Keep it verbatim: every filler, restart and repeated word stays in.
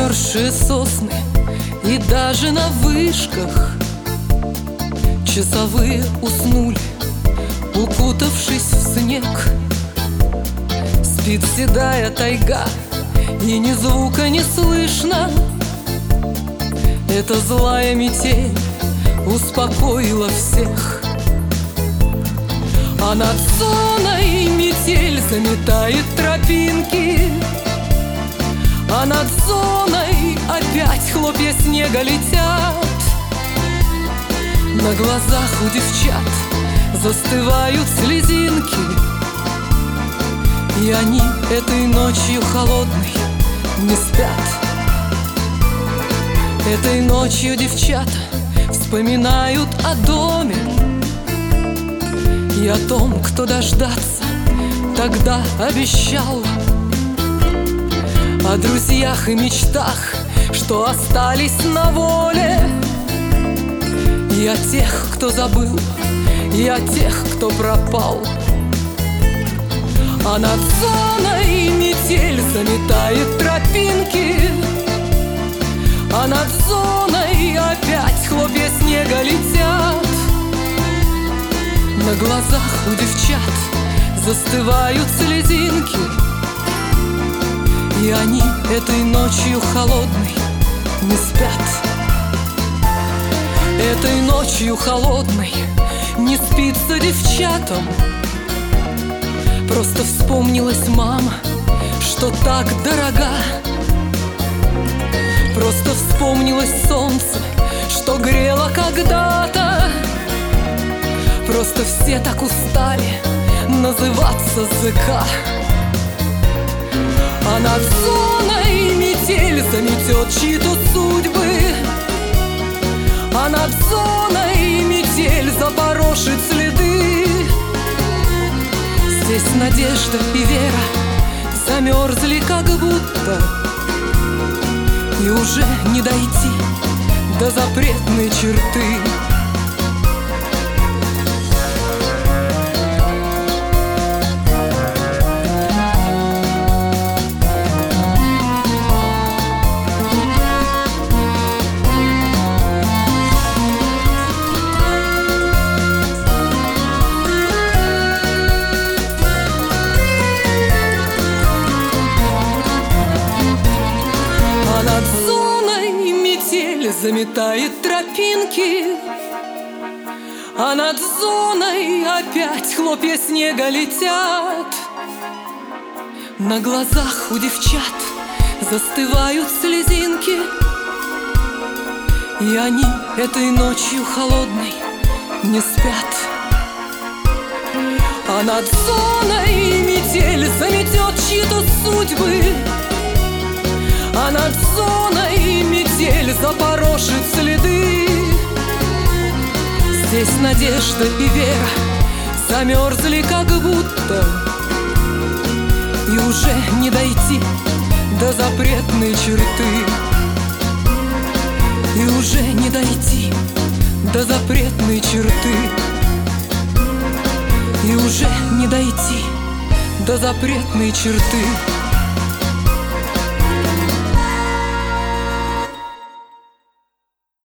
замерзшие сосны, и даже на вышках часовые уснули, укутавшись в снег. Спит седая тайга, и ни звука не слышно. Эта злая метель успокоила всех. А над зоной метель заметает тропинки, а над зоной опять хлопья снега летят. На глазах у девчат застывают слезинки, и они этой ночью холодной не спят. Этой ночью девчата вспоминают о доме и о том, кто дождаться тогда обещал, о друзьях и мечтах, что остались на воле, и о тех, кто забыл, и о тех, кто пропал. А над зоной метель заметает тропинки, а над зоной опять хлопья снега летят. На глазах у девчат застывают слезинки, и они этой ночью холодной не спят. Этой ночью холодной не спится девчатам. Просто вспомнилась мама, что так дорога. Просто вспомнилось солнце, что грело когда-то. Просто все так устали называться ЗК. А над зоной метель заметет чьи-то судьбы, а над зоной метель запорошит следы. Здесь надежда и вера замерзли как будто, и уже не дойти до запретной черты. Над зоной метель заметает тропинки, а над зоной опять хлопья снега летят. На глазах у девчат застывают слезинки, и они этой ночью холодной не спят. А над зоной метель заметет чьи-то судьбы, а над зоной метель запорошит следы. Здесь надежда и вера замерзли как будто, и уже не дойти до запретной черты. И уже не дойти до запретной черты. И уже не дойти до запретной черты.